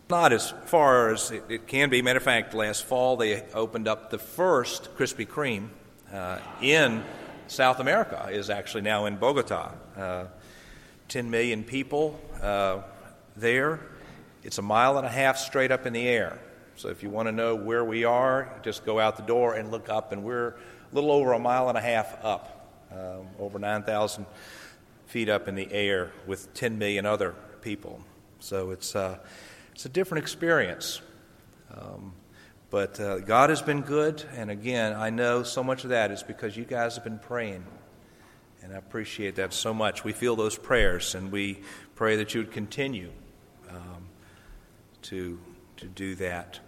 Not as far as it can be. Matter of fact, last fall they opened up the first Krispy Kreme in South America, is actually now in Bogota. 10 million people there. It's a mile and a half straight up in the air. So if you want to know where we are, just go out the door and look up, and we're a little over a mile and a half up, over 9,000 feet up in the air with 10 million other people. So it's a different experience. But God has been good, and again, I know so much of that is because you guys have been praying, and I appreciate that so much. We feel those prayers, and we pray that you would continue to do that.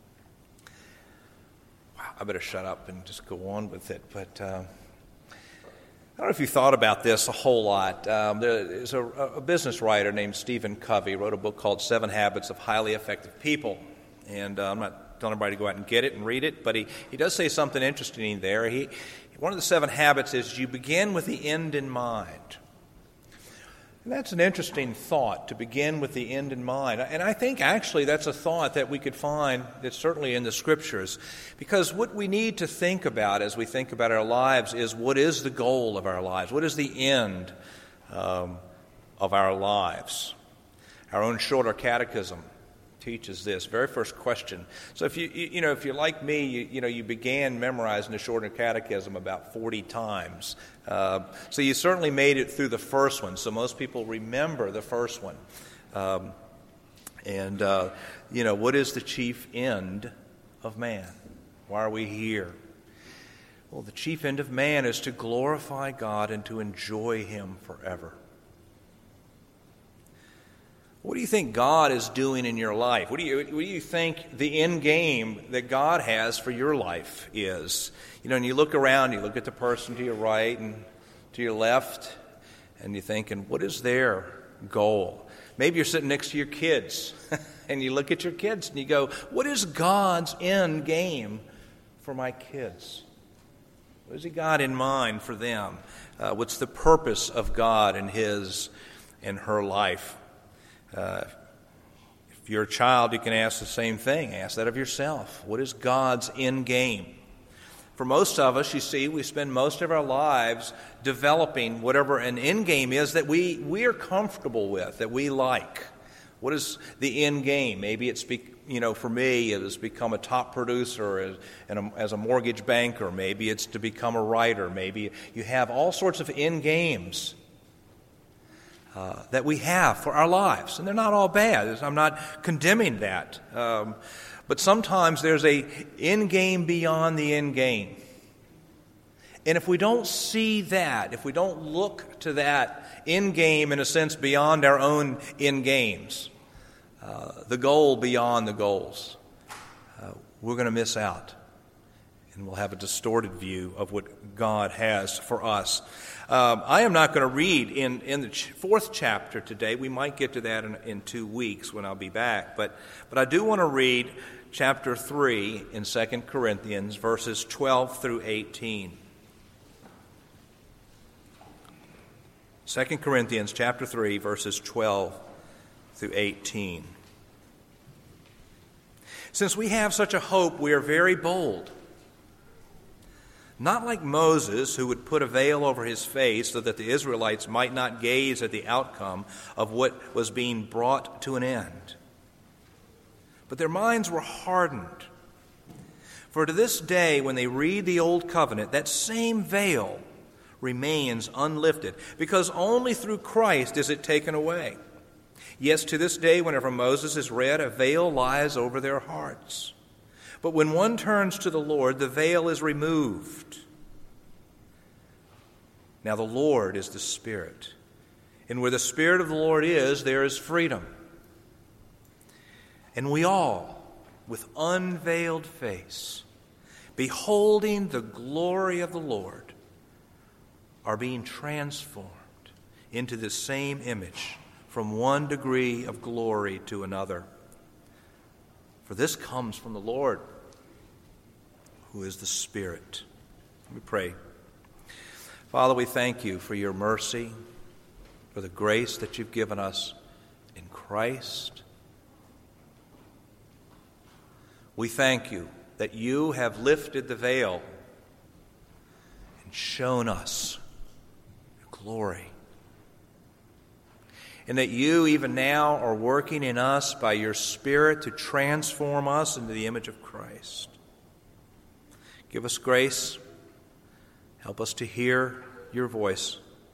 Wow, I better shut up and just go on with it, but I don't know if you thought about this a whole lot. There's a business writer named Stephen Covey wrote a book called 7 Habits of Highly Effective People, and I'm not telling everybody to go out and get it and read it, but he does say something interesting in there. One of the 7 habits is you begin with the end in mind. And that's an interesting thought, to begin with the end in mind. And I think actually that's a thought that we could find that's certainly in the Scriptures. Because what we need to think about as we think about our lives is, what is the goal of our lives? What is the end of our lives? Our own shorter catechism teaches this. Very first question. So if you're like me, you began memorizing the shorter catechism about 40 times. So you certainly made it through the first one. So most people remember the first one. What is the chief end of man? Why are we here? Well, the chief end of man is to glorify God and to enjoy Him forever. What do you think God is doing in your life? What do you think the end game that God has for your life is? And you look around, you look at the person to your right and to your left, and you're thinking, what is their goal? Maybe you're sitting next to your kids, and you look at your kids and you go, what is God's end game for my kids? What has He got in mind for them? What's the purpose of God in his and her life? If you're a child, you can ask the same thing. Ask that of yourself. What is God's end game? For most of us, you see, we spend most of our lives developing whatever an end game is that we are comfortable with, that we like. What is the end game? Maybe it's, for me, it has become a top producer as a mortgage banker. Maybe it's to become a writer. Maybe you have all sorts of end games that we have for our lives. And they're not all bad. I'm not condemning that. But sometimes there's a end game beyond the end game. And if we don't see that, if we don't look to that end game, in a sense, beyond our own end games, the goal beyond the goals, we're going to miss out. And we'll have a distorted view of what God has for us. I am not going to read in the 4th chapter today. We might get to that in 2 weeks when I'll be back. But I do want to read chapter 3 in 2 Corinthians, verses 12 through 18. 2 Corinthians chapter 3, verses 12 through 18. Since we have such a hope, we are very bold. Not like Moses, who would put a veil over his face so that the Israelites might not gaze at the outcome of what was being brought to an end. But their minds were hardened. For to this day, when they read the Old Covenant, that same veil remains unlifted, because only through Christ is it taken away. Yes, to this day, whenever Moses is read, a veil lies over their hearts. But when one turns to the Lord, the veil is removed. Now the Lord is the Spirit, and where the Spirit of the Lord is, there is freedom. And we all, with unveiled face, beholding the glory of the Lord, are being transformed into the same image from one degree of glory to another. For this comes from the Lord, who is the Spirit. Let me pray. Father, we thank you for your mercy, for the grace that you've given us in Christ. We thank you that you have lifted the veil and shown us your glory. And that you even now are working in us by your Spirit to transform us into the image of Christ. Give us grace. Help us to hear your voice.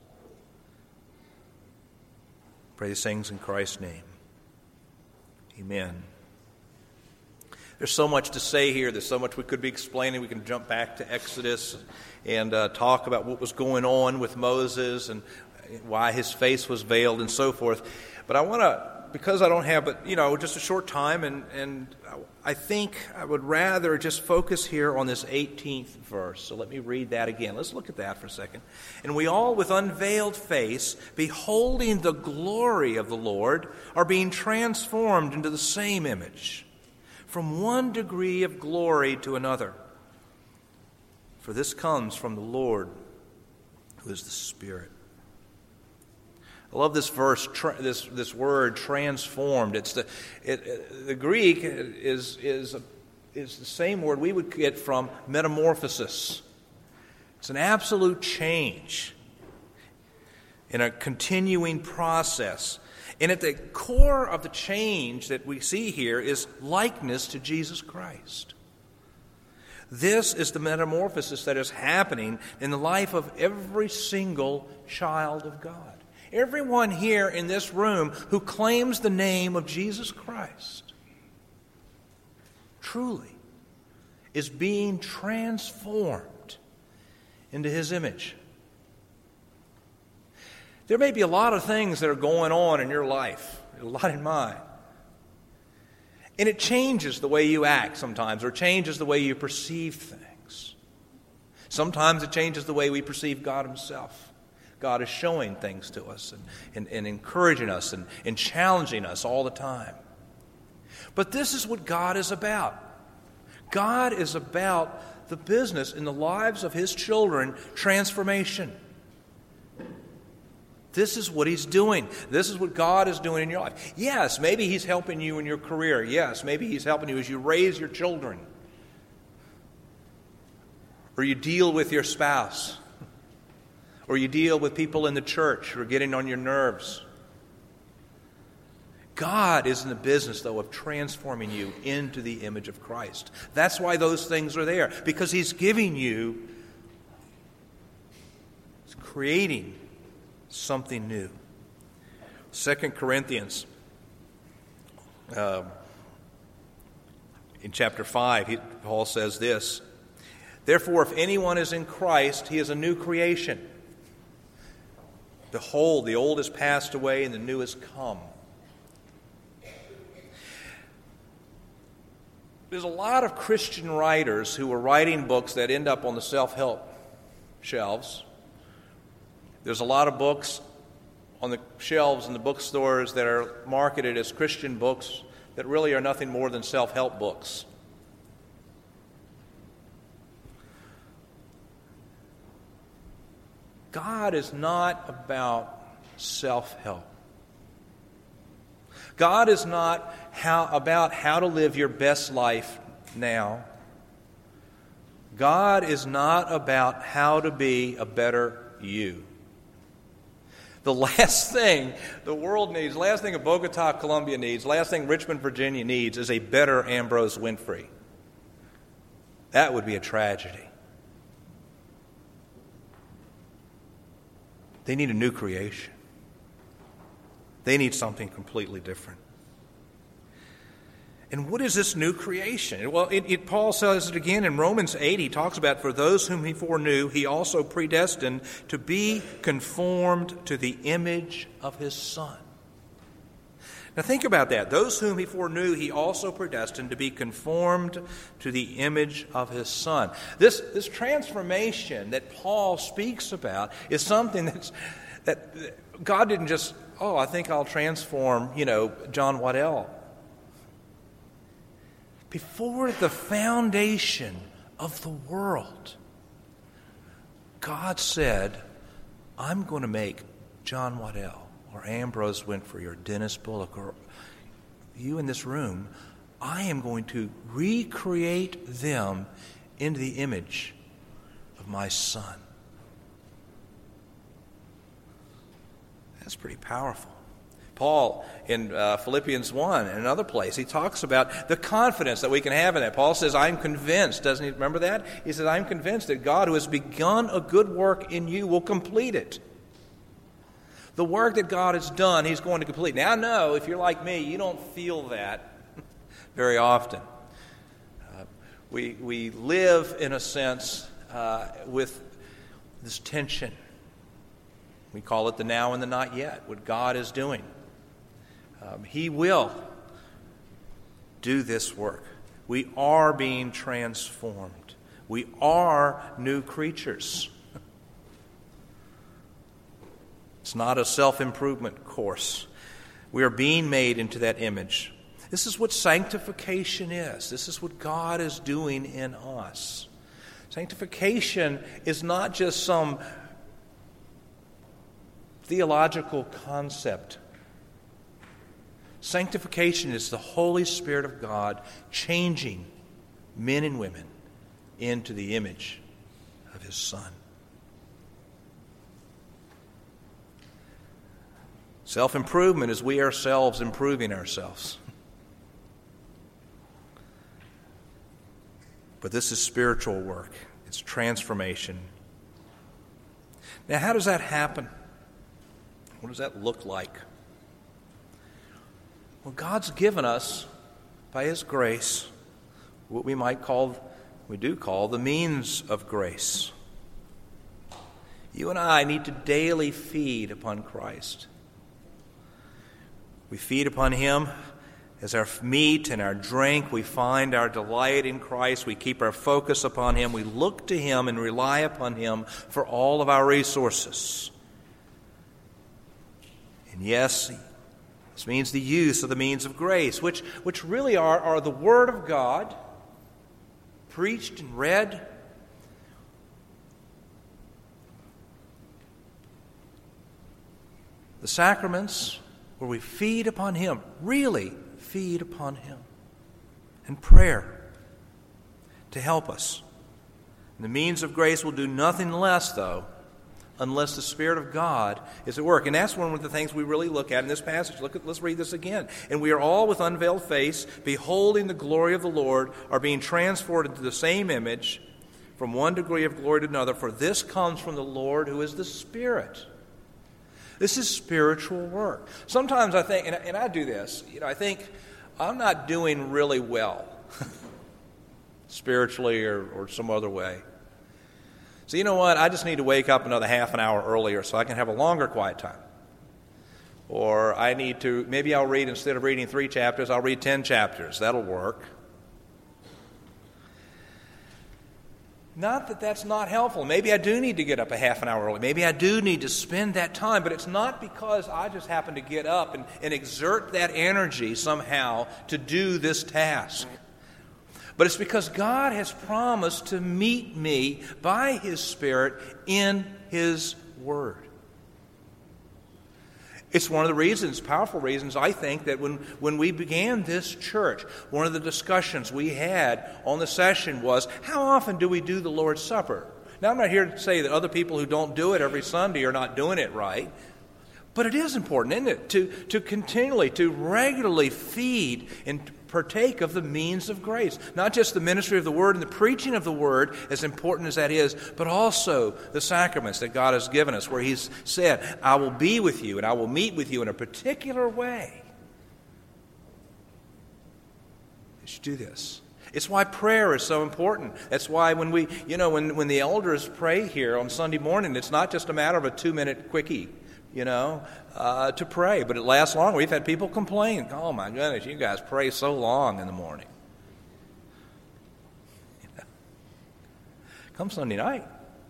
Pray these things in Christ's name. Amen. There's so much to say here. There's so much we could be explaining. We can jump back to Exodus and talk about what was going on with Moses and why his face was veiled and so forth. But I want to, because I don't have but just a short time, and I think I would rather just focus here on this 18th verse. So let me read that again. Let's look at that for a second. And we all, with unveiled face, beholding the glory of the Lord, are being transformed into the same image, from one degree of glory to another. For this comes from the Lord, who is the Spirit. I love this verse, this word transformed. It's the Greek is the same word we would get from metamorphosis. It's an absolute change in a continuing process. And at the core of the change that we see here is likeness to Jesus Christ. This is the metamorphosis that is happening in the life of every single child of God. Everyone here in this room who claims the name of Jesus Christ truly is being transformed into his image. There may be a lot of things that are going on in your life, a lot in mine. And it changes the way you act sometimes, or changes the way you perceive things. Sometimes it changes the way we perceive God himself. God is showing things to us and encouraging us and challenging us all the time. But this is what God is about. God is about the business in the lives of his children, transformation. This is what he's doing. This is what God is doing in your life. Yes, maybe he's helping you in your career. Yes, maybe he's helping you as you raise your children. Or you deal with your spouse. Or you deal with people in the church who are getting on your nerves. God is in the business, though, of transforming you into the image of Christ. That's why those things are there. Because he's giving you, he's creating something new. 2 Corinthians, in chapter 5, Paul says this, "Therefore, if anyone is in Christ, he is a new creation. Behold, the old has passed away and the new has come." There's a lot of Christian writers who are writing books that end up on the self-help shelves. There's a lot of books on the shelves in the bookstores that are marketed as Christian books that really are nothing more than self-help books. God is not about self-help. God is not about how to live your best life now. God is not about how to be a better you. The last thing the world needs, the last thing Bogota, Colombia needs, the last thing Richmond, Virginia needs is a better Ambrose Winfrey. That would be a tragedy. They need a new creation. They need something completely different. And what is this new creation? Well, Paul says it again in Romans 8. He talks about, for those whom he foreknew, he also predestined to be conformed to the image of his Son. Now think about that. Those whom he foreknew, he also predestined to be conformed to the image of his Son. This transformation that Paul speaks about is something that God didn't just, I think I'll transform, John Waddell. Before the foundation of the world, God said, I'm going to make John Waddell or Ambrose Winfrey or Dennis Bullock or you in this room, I am going to recreate them into the image of my Son. That's pretty powerful. Paul, in Philippians 1, in another place, he talks about the confidence that we can have in that. Paul says, I'm convinced, doesn't he? Remember that? He says, I'm convinced that God who has begun a good work in you will complete it. The work that God has done, He's going to complete. Now, I know, if you're like me, you don't feel that very often. We live, in a sense, with this tension. We call it the now and the not yet, what God is doing. He will do this work. We are being transformed. We are new creatures. It's not a self-improvement course. We are being made into that image. This is what sanctification is. This is what God is doing in us. Sanctification is not just some theological concept. Sanctification is the Holy Spirit of God changing men and women into the image of His Son. Self-improvement is we ourselves improving ourselves. But this is spiritual work. It's transformation. Now, how does that happen? What does that look like? Well, God's given us, by His grace, what we do call the means of grace. You and I need to daily feed upon Christ. We feed upon Him as our meat and our drink. We find our delight in Christ. We keep our focus upon Him. We look to Him and rely upon Him for all of our resources. And yes, this means the use of the means of grace, which really are the Word of God, preached and read. The sacraments, where we feed upon Him, really feed upon Him. And prayer to help us. And the means of grace will do nothing less, though, unless the Spirit of God is at work. And that's one of the things we really look at in this passage. Let's read this again. And we are all with unveiled face, beholding the glory of the Lord, are being transformed into the same image from one degree of glory to another, for this comes from the Lord who is the Spirit. This is spiritual work. Sometimes I think, and I do this, I think I'm not doing really well spiritually or some other way. So you know what? I just need to wake up another half an hour earlier so I can have a longer quiet time. Or I need to, maybe I'll read, instead of reading 3 chapters, I'll read 10 chapters. That'll work. Not that that's not helpful. Maybe I do need to get up a half an hour early. Maybe I do need to spend that time. But it's not because I just happen to get up and exert that energy somehow to do this task. But it's because God has promised to meet me by His Spirit in His Word. It's one of the reasons, powerful reasons, I think, that when we began this church, one of the discussions we had on the session was, how often do we do the Lord's Supper? Now, I'm not here to say that other people who don't do it every Sunday are not doing it right. But it is important, isn't it, to continually, to regularly feed and partake of the means of grace. Not just the ministry of the Word and the preaching of the Word, as important as that is, but also the sacraments that God has given us, where He's said, I will be with you and I will meet with you in a particular way. You should do this. It's why prayer is so important. That's why when when the elders pray here on Sunday morning, it's not just a matter of a 2-minute quickie, to pray. But it lasts long. We've had people complain, oh my goodness, you guys pray so long in the morning. Come Sunday night.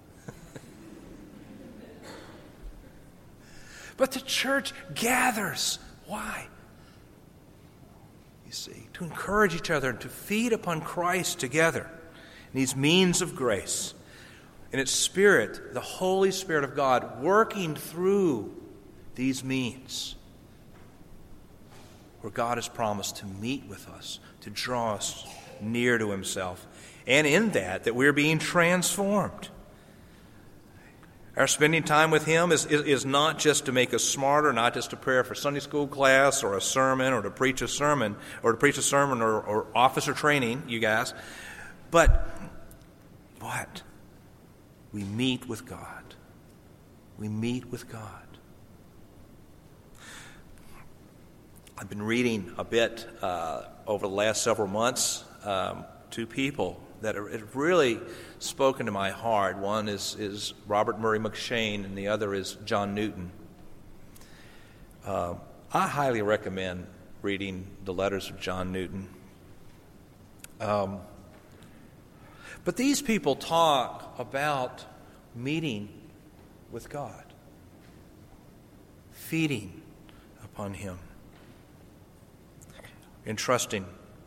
But the church gathers. Why? You see, to encourage each other and to feed upon Christ together. These means of grace. And its Spirit, the Holy Spirit of God, working through these means. where God has promised to meet with us, to draw us near to himself. And in that we're being transformed. Our spending time with him is not just to make us smarter, not just to prepare for Sunday school class or a sermon or to preach a sermon or officer training, you guys. But what? We meet with God. We meet with God. I've been reading a bit over the last several months to people that have really spoken to my heart. One is Robert Murray McCheyne, and the other is John Newton. I highly recommend reading the letters of John Newton. But these people talk about meeting with God, feeding upon him, and trusting.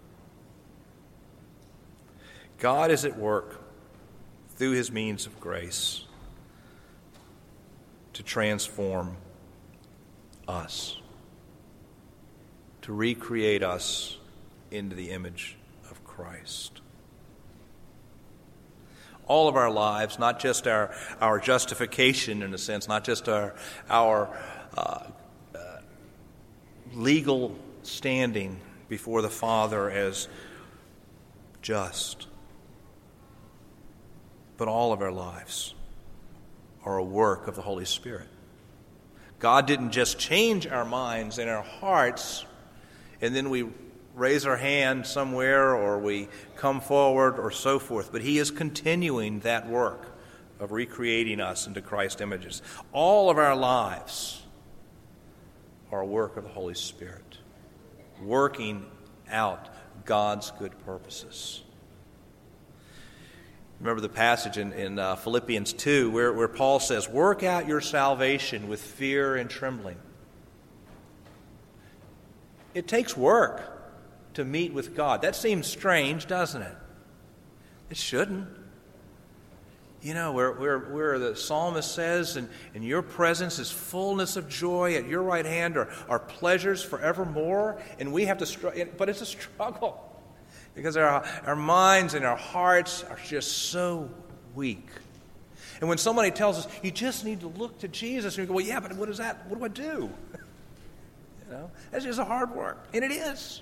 God is at work through his means of grace to transform us, to recreate us into the image of Christ. All of our lives, not just our justification in a sense, not just our legal standing before the Father as just, but all of our lives are a work of the Holy Spirit. God didn't just change our minds and our hearts, and then we raise our hand somewhere or we come forward or so forth, but he is continuing that work of recreating us into Christ's images. All of our lives are a work of the Holy Spirit, working out God's good purposes. Remember the passage in Philippians 2 where Paul says, work out your salvation with fear and trembling. It takes work to meet with God. That seems strange, doesn't it? It shouldn't. You know, where the psalmist says, in your presence is fullness of joy, at your right hand are pleasures forevermore, and we have to struggle, but it's a struggle because our minds and our hearts are just so weak. And when somebody tells us, you just need to look to Jesus, and you go, well, yeah, but what is that? What do I do? You know, that's just a hard work, and it is.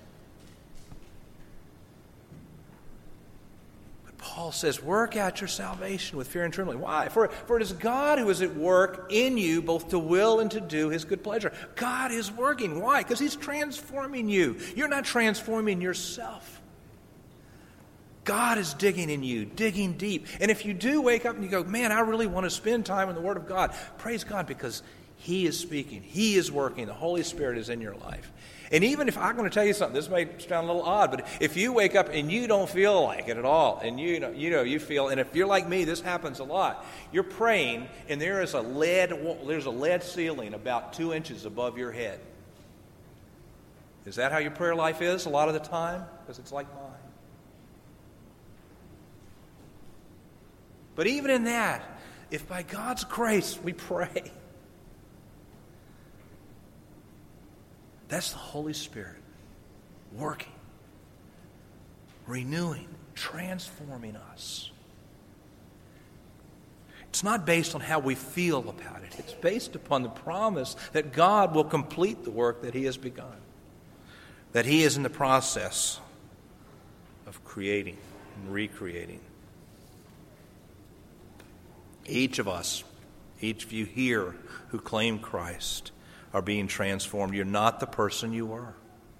Paul says, work out your salvation with fear and trembling. Why? For it is God who is at work in you, both to will and to do his good pleasure. God is working. Why? Because he's transforming you. You're not transforming yourself. God is digging in you, digging deep. And if you do wake up and you go, man, I really want to spend time in the Word of God, praise God, because he is speaking. He is working. The Holy Spirit is in your life. And even if I'm going to tell you something, this may sound a little odd, but if you wake up and you don't feel like it at all, and you feel, and if you're like me, this happens a lot. You're praying, and there's a lead ceiling about 2 inches above your head. Is that how your prayer life is a lot of the time? Because it's like mine. But even in that, if by God's grace we pray, that's the Holy Spirit working, renewing, transforming us. It's not based on how we feel about it. It's based upon the promise that God will complete the work that he has begun, that he is in the process of creating and recreating. Each of us, each of you here who claim Christ, are being transformed. You're not the person you were.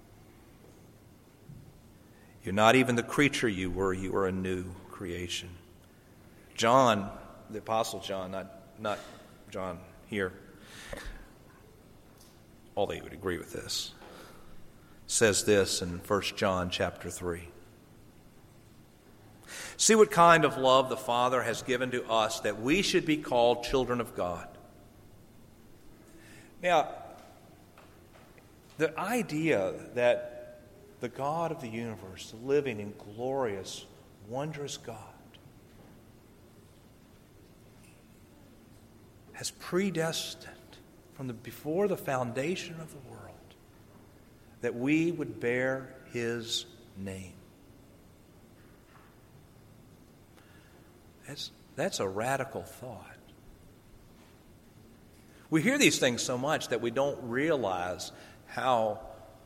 You're not even the creature you were. You are a new creation. John, the Apostle John, not John here, although he would agree with this, says this in 1 John chapter 3. See what kind of love the Father has given to us that we should be called children of God. Now, the idea that the God of the universe, the living and glorious, wondrous God, has predestined from before the foundation of the world that we would bear His name. That's a radical thought. We hear these things so much that we don't realize how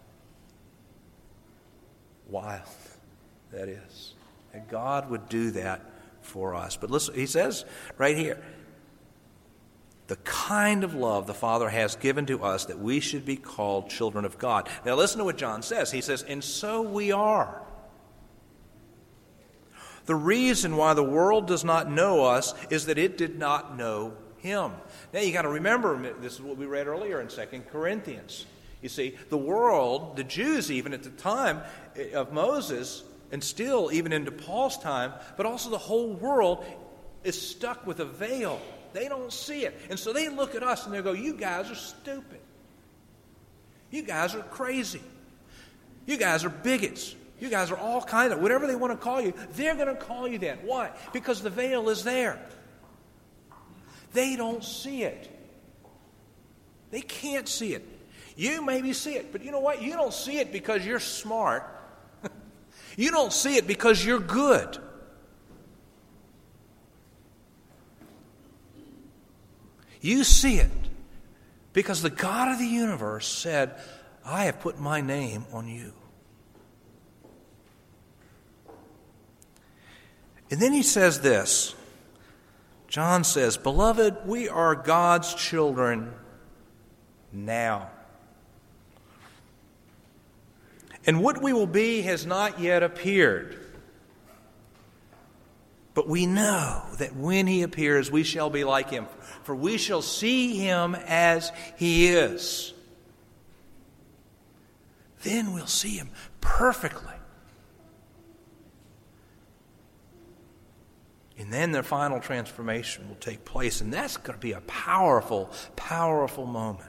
wild that is. That God would do that for us. But listen, He says right here, the kind of love the Father has given to us that we should be called children of God. Now listen to what John says. He says, and so we are. The reason why the world does not know us is that it did not know Him. Now you got to remember, this is what we read earlier in 2 Corinthians. You see, the world, the Jews even at the time of Moses, and still even into Paul's time, but also the whole world is stuck with a veil. They don't see it. And so they look at us and they go, you guys are stupid. You guys are crazy. You guys are bigots. You guys are all kind of, whatever they want to call you, they're going to call you that. Why? Because the veil is there. They don't see it. They can't see it. You maybe see it, but you know what? You don't see it because you're smart. You don't see it because you're good. You see it because the God of the universe said, I have put my name on you. And then he says this. John says, beloved, we are God's children now. And what we will be has not yet appeared. But we know that when He appears, we shall be like Him. For we shall see Him as He is. Then we'll see Him perfectly. And then the final transformation will take place. And that's going to be a powerful, powerful moment.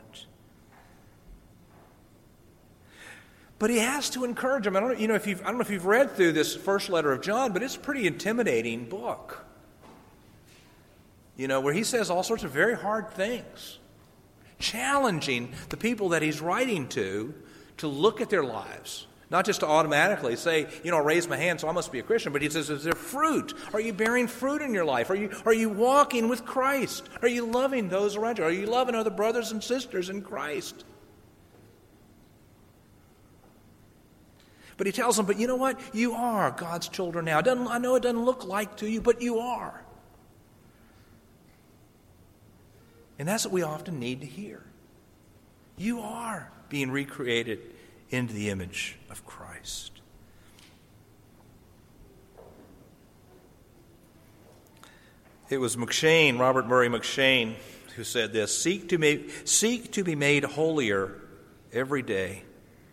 But he has to encourage them. I don't know if you've read through this first letter of John, but it's a pretty intimidating book. Where he says all sorts of very hard things, challenging the people that he's writing to look at their lives. Not just to automatically say, I raise my hand, so I must be a Christian. But he says, is there fruit? Are you bearing fruit in your life? Are you walking with Christ? Are you loving those around you? Are you loving other brothers and sisters in Christ? But he tells them, but you know what? You are God's children now. I know it doesn't look like to you, but you are. And that's what we often need to hear. You are being recreated into the image of Christ. It was McCheyne, Robert Murray McCheyne, who said this, seek to be made holier every day.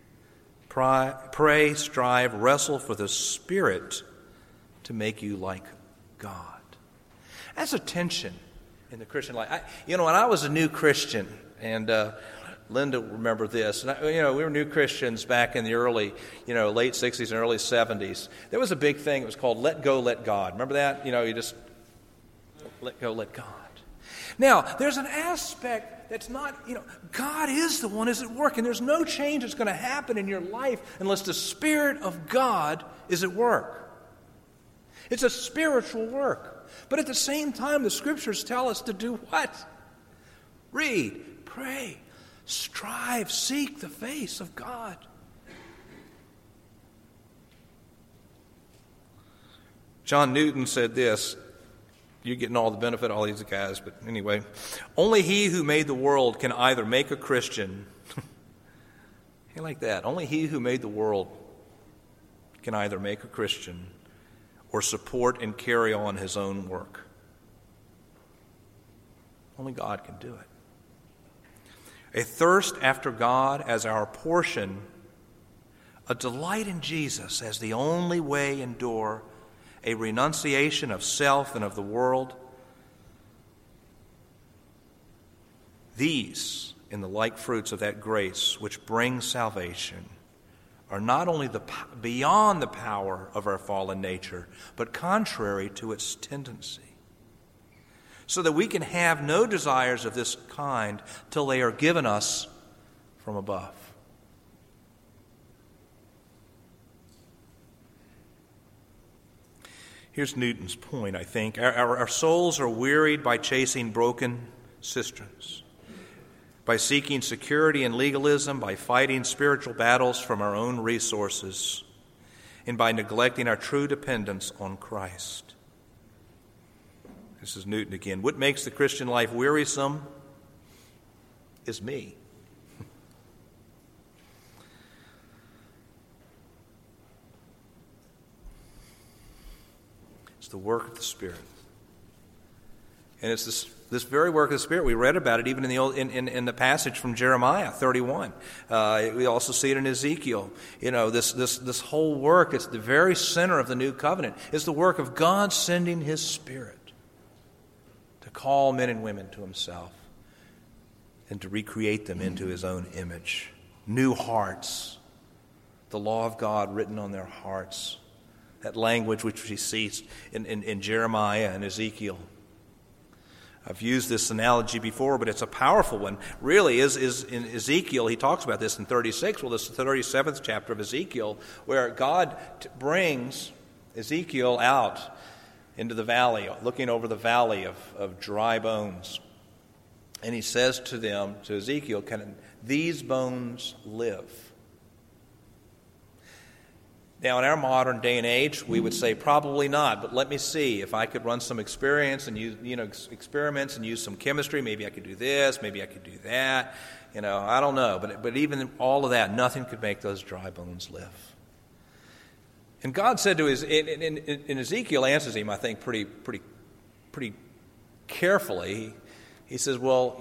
Pray, strive, wrestle for the Spirit to make you like God. That's a tension in the Christian life. When I was a new Christian, and Linda will remember this, and we were new Christians back in the early, late 60s and early 70s. There was a big thing. It was called Let Go, Let God. Remember that? You just let go, let God. Now, there's an aspect that's not, God is the one who's at work, and there's no change that's going to happen in your life unless the Spirit of God is at work. It's a spiritual work. But at the same time, the Scriptures tell us to do what? Read, pray, strive, seek the face of God. John Newton said this. You're getting all the benefit, all these guys, but anyway. Only he who made the world can either make a Christian. Hey, like that. Only he who made the world can either make a Christian or support and carry on his own work. Only God can do it. A thirst after God as our portion, a delight in Jesus as the only way and door, a renunciation of self and of the world. These, in the like fruits of that grace which brings salvation, are not only beyond the power of our fallen nature, but contrary to its tendency, so that we can have no desires of this kind till they are given us from above. Here's Newton's point, I think. Our souls are wearied by chasing broken cisterns, by seeking security in legalism, by fighting spiritual battles from our own resources, and by neglecting our true dependence on Christ. This is Newton again. What makes the Christian life wearisome is me. It's the work of the Spirit. And it's this very work of the Spirit. We read about it even in the passage from Jeremiah 31. We also see it in Ezekiel. This whole work, it's the very center of the new covenant. It's the work of God sending His Spirit to call men and women to Himself and to recreate them into His own image. New hearts, the law of God written on their hearts. That language which we see in Jeremiah and Ezekiel. I've used this analogy before, but it's a powerful one. Really, is in Ezekiel, he talks about this in 36. Well, this is the 37th chapter of Ezekiel, where God brings Ezekiel out into the valley, looking over the valley of dry bones. And he says to Ezekiel, can these bones live? Now, in our modern day and age, we would say probably not, but let me see. If I could run some experiments and use some chemistry, maybe I could do this, maybe I could do that. I don't know. But even all of that, nothing could make those dry bones live. And God said to and Ezekiel answers him, I think, pretty carefully. He says, well,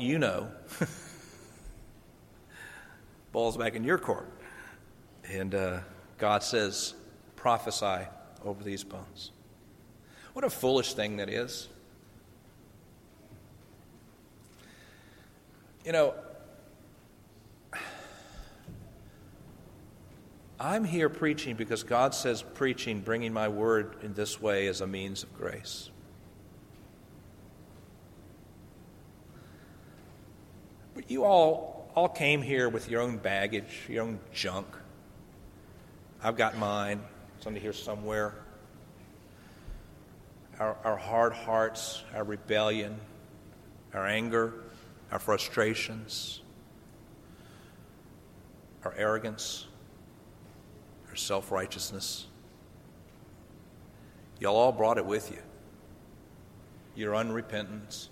ball's back in your court. And God says, prophesy over these bones. What a foolish thing that is. I'm here preaching because God says bringing my word in this way as a means of grace. But you all came here with your own baggage, your own junk. I've got mine. It's under here somewhere. Our hard hearts, our rebellion, our anger, our frustrations, our arrogance, our self-righteousness. Y'all all brought it with you. Your unrepentance.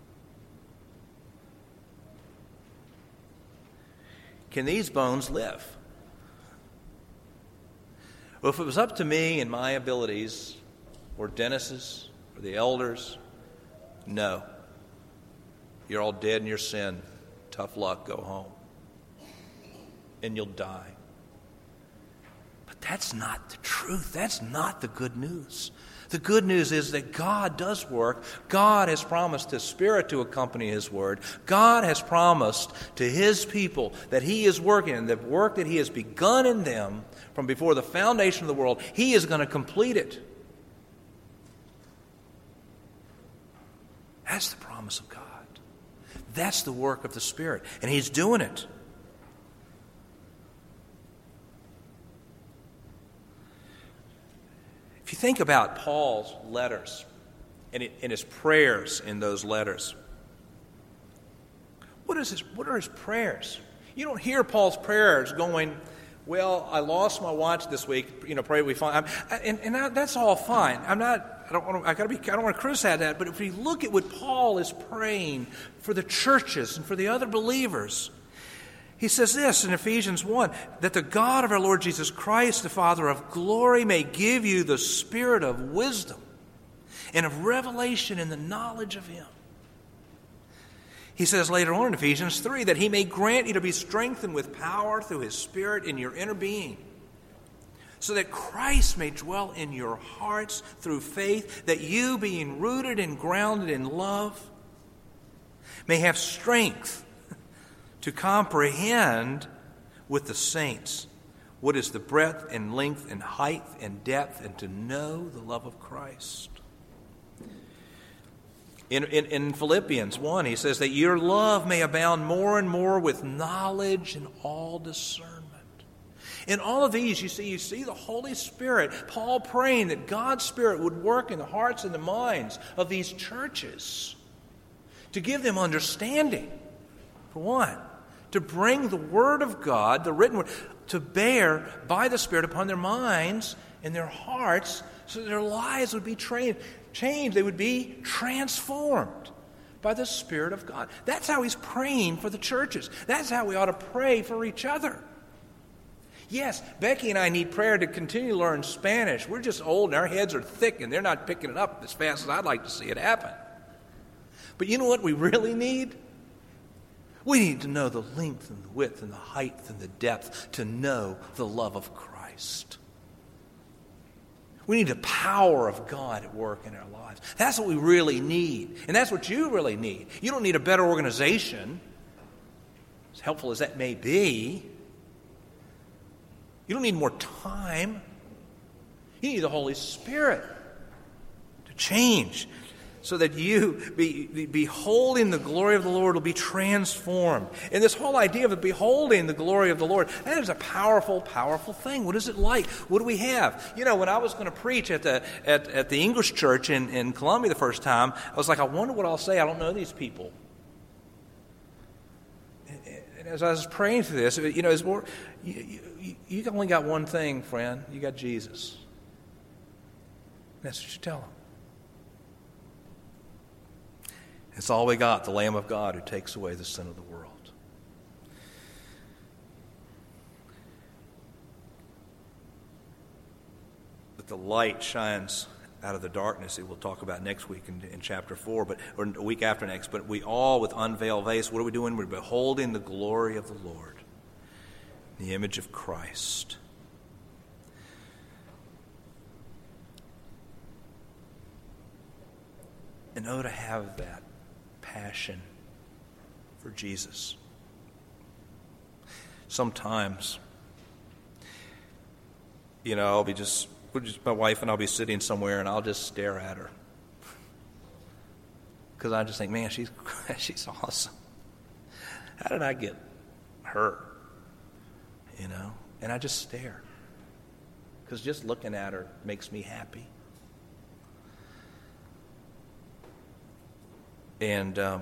Can these bones live? Well, if it was up to me and my abilities, or Dennis's, or the elders, no. You're all dead in your sin. Tough luck, go home. And you'll die. But that's not the truth. That's not the good news. The good news is that God does work. God has promised His Spirit to accompany His Word. God has promised to His people that He is working, and the work that He has begun in them from before the foundation of the world, He is going to complete it. That's the promise of God. That's the work of the Spirit, and He's doing it. If you think about Paul's letters and his prayers in those letters, what are his prayers? You don't hear Paul's prayers going, well, I lost my watch this week. Pray we find. That's all fine. I don't want to criticize that. But if you look at what Paul is praying for the churches and for the other believers, he says this in Ephesians 1, that the God of our Lord Jesus Christ, the Father of glory, may give you the spirit of wisdom and of revelation in the knowledge of Him. He says later on in Ephesians 3, that He may grant you to be strengthened with power through His Spirit in your inner being, so that Christ may dwell in your hearts through faith, that you, being rooted and grounded in love, may have strength to comprehend with the saints what is the breadth and length and height and depth, and to know the love of Christ. In Philippians 1, he says that your love may abound more and more with knowledge and all discernment. In all of these, you see the Holy Spirit, Paul praying that God's Spirit would work in the hearts and the minds of these churches to give them understanding, for one, to bring the Word of God, the written Word, to bear by the Spirit upon their minds and their hearts so that their lives would be changed. They would be transformed by the Spirit of God. That's how he's praying for the churches. That's how we ought to pray for each other. Yes, Becky and I need prayer to continue to learn Spanish. We're just old and our heads are thick and they're not picking it up as fast as I'd like to see it happen. But you know what we really need? We need to know the length and the width and the height and the depth to know the love of Christ. We need the power of God at work in our lives. That's what we really need. And that's what you really need. You don't need a better organization, as helpful as that may be. You don't need more time. You need the Holy Spirit to change so that you, beholding the glory of the Lord, will be transformed. And this whole idea of beholding the glory of the Lord, that is a powerful, powerful thing. What is it like? What do we have? You know, when I was going to preach at the English church in Columbia the first time, I was like, I wonder what I'll say. I don't know these people. And as I was praying for this, you know, it's more... You only got one thing, friend. You got Jesus. That's what you tell them. It's all we got, the Lamb of God who takes away the sin of the world. But the light shines out of the darkness, that we'll talk about next week in chapter 4, or a week after next. But we all, with unveiled face, what are we doing? We're beholding the glory of the Lord, the image of Christ. And to have that passion for Jesus. Sometimes, you know, my wife and I'll be sitting somewhere and I'll just stare at her. Because I just think, man, she's awesome. How did I get her? You know, and I just stare because just looking at her makes me happy. And I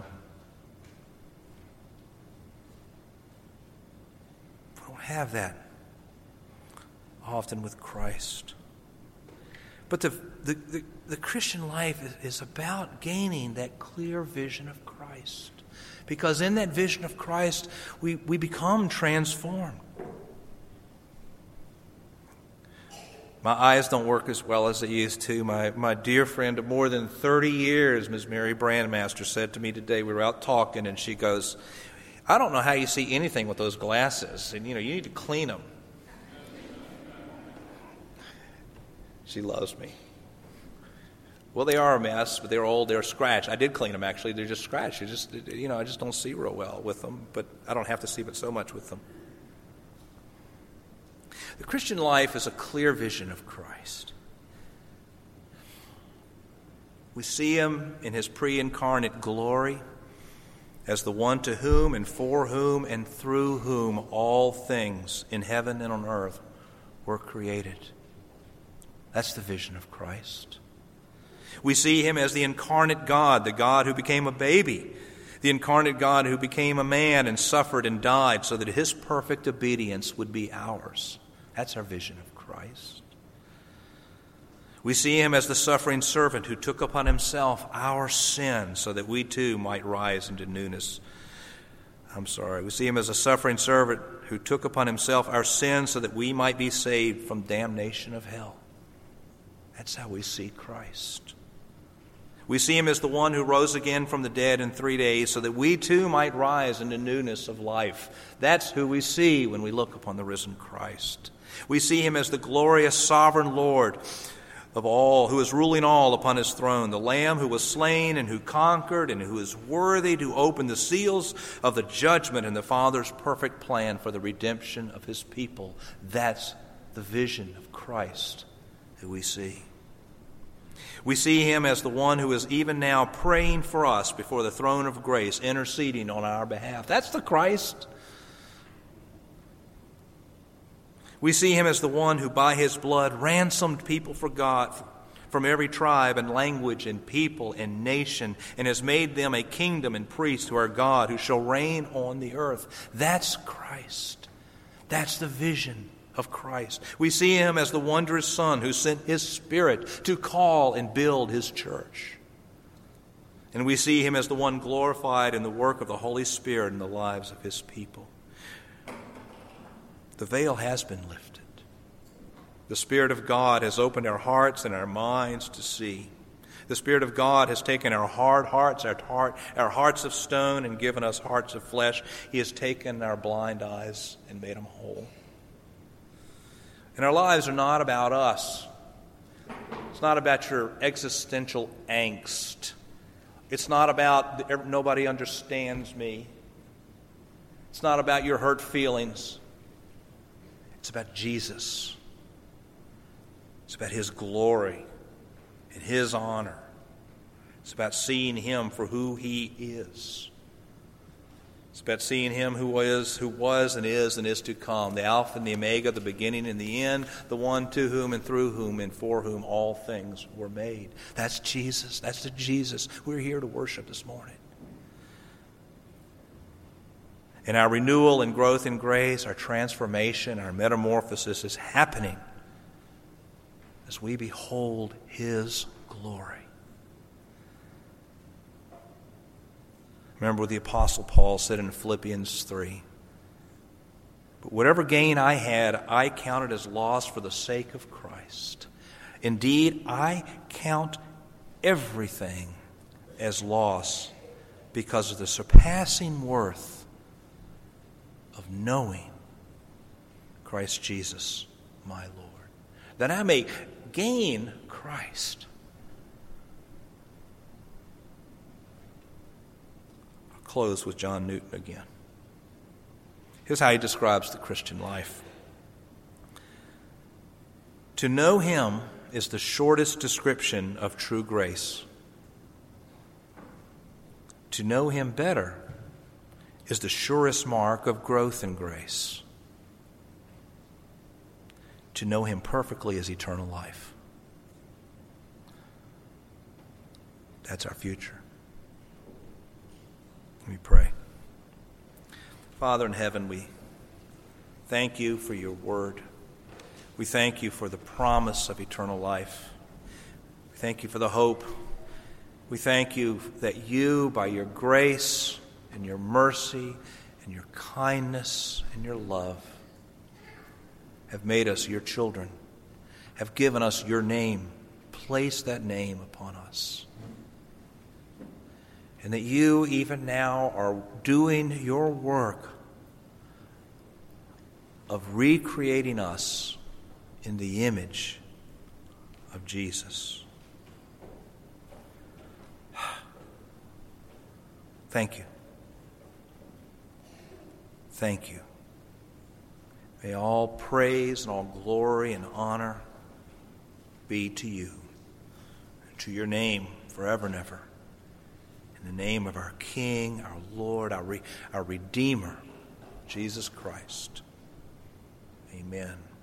don't have that often with Christ. But the Christian life is about gaining that clear vision of Christ, because in that vision of Christ we become transformed. My eyes don't work as well as they used to. My dear friend of more than 30 years, Ms. Mary Brandmaster, said to me today, we were out talking, and she goes, I don't know how you see anything with those glasses, and you need to clean them. She loves me. Well, they are a mess, but they're old, they're scratched. I did clean them, actually. They're just scratched. I just don't see real well with them, but I don't have to see but so much with them. The Christian life is a clear vision of Christ. We see him in his pre-incarnate glory as the one to whom and for whom and through whom all things in heaven and on earth were created. That's the vision of Christ. We see him as the incarnate God, the God who became a baby, the incarnate God who became a man and suffered and died so that his perfect obedience would be ours. That's our vision of Christ. We see him as the suffering servant who took upon himself our sin so that we too might rise into newness. We see him as a suffering servant who took upon himself our sin so that we might be saved from damnation of hell. That's how we see Christ. We see him as the one who rose again from the dead in 3 days so that we too might rise into newness of life. That's who we see when we look upon the risen Christ. We see him as the glorious sovereign Lord of all, who is ruling all upon his throne, the Lamb who was slain and who conquered and who is worthy to open the seals of the judgment and the Father's perfect plan for the redemption of his people. That's the vision of Christ that we see. We see him as the one who is even now praying for us before the throne of grace, interceding on our behalf. That's the Christ. We see him as the one who by his blood ransomed people for God from every tribe and language and people and nation, and has made them a kingdom and priests to our God, who shall reign on the earth. That's Christ. That's the vision of Christ. We see him as the wondrous Son who sent his Spirit to call and build his church. And we see him as the one glorified in the work of the Holy Spirit in the lives of his people. The veil has been lifted. The Spirit of God has opened our hearts and our minds to see. The Spirit of God has taken our hard hearts, our hearts of stone, and given us hearts of flesh. He has taken our blind eyes and made them whole. And our lives are not about us. It's not about your existential angst. It's not about nobody understands me. It's not about your hurt feelings. It's about Jesus. It's about his glory and his honor. It's about seeing him for who he is. It's about seeing him who was and is to come, the Alpha and the Omega, the beginning and the end, the one to whom and through whom and for whom all things were made. That's Jesus. That's the Jesus we're here to worship this morning. And our renewal and growth in grace, our transformation, our metamorphosis is happening as we behold his glory. Remember what the Apostle Paul said in Philippians 3. But whatever gain I had, I counted as loss for the sake of Christ. Indeed, I count everything as loss because of the surpassing worth of knowing Christ Jesus, my Lord, that I may gain Christ. I'll close with John Newton again. Here's how he describes the Christian life. To know him is the shortest description of true grace. To know him better is the surest mark of growth in grace. To know him perfectly is eternal life. That's our future. Let me pray. Father in heaven, we thank you for your word. We thank you for the promise of eternal life. We thank you for the hope. We thank you that you, by your grace and your mercy and your kindness and your love, have made us your children, have given us your name, placed that name upon us. And that you even now are doing your work of recreating us in the image of Jesus. Thank you. Thank you. May all praise and all glory and honor be to you and to your name forever and ever. In the name of our King, our Lord, our Redeemer, Jesus Christ. Amen.